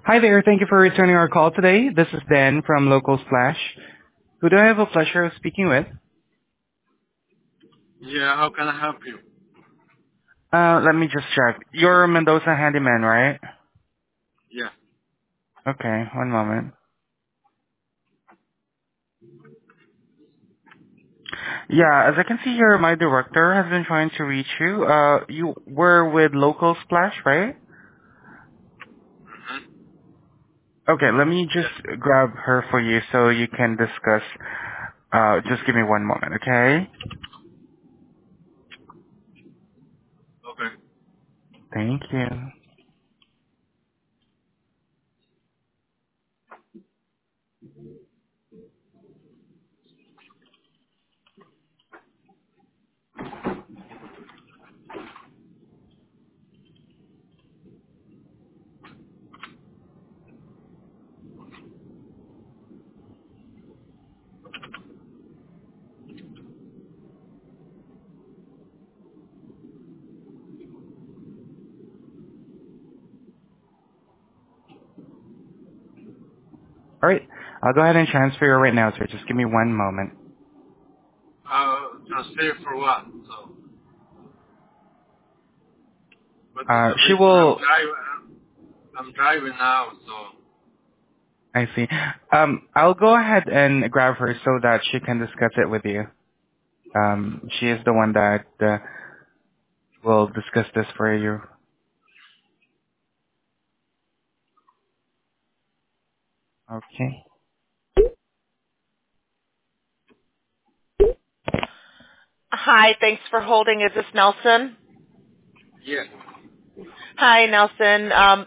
Hi there. Thank you for returning our call today. This is Dan from Local Splash. Who do I have a pleasure of speaking with? Yeah, how can I help you? Let me just check. You're a Mendoza handyman, right? Yeah. Okay, one moment. Yeah, as I can see here, my director has been trying to reach you. You were with Local Splash, right? Hmm. Okay, let me Yeah. just grab her for you so you can discuss. Just give me one moment, okay? Okay. Thank you. Alright, I'll go ahead and transfer you right now, sir. Just give me one moment. Transfer for what? So, but She listen, will I'm driving now, so. I see. I'll go ahead and grab her so that she can discuss it with you. She is the one that will discuss this for you. Okay. Hi, thanks for holding. Is this Nelson? Yeah. Hi, Nelson.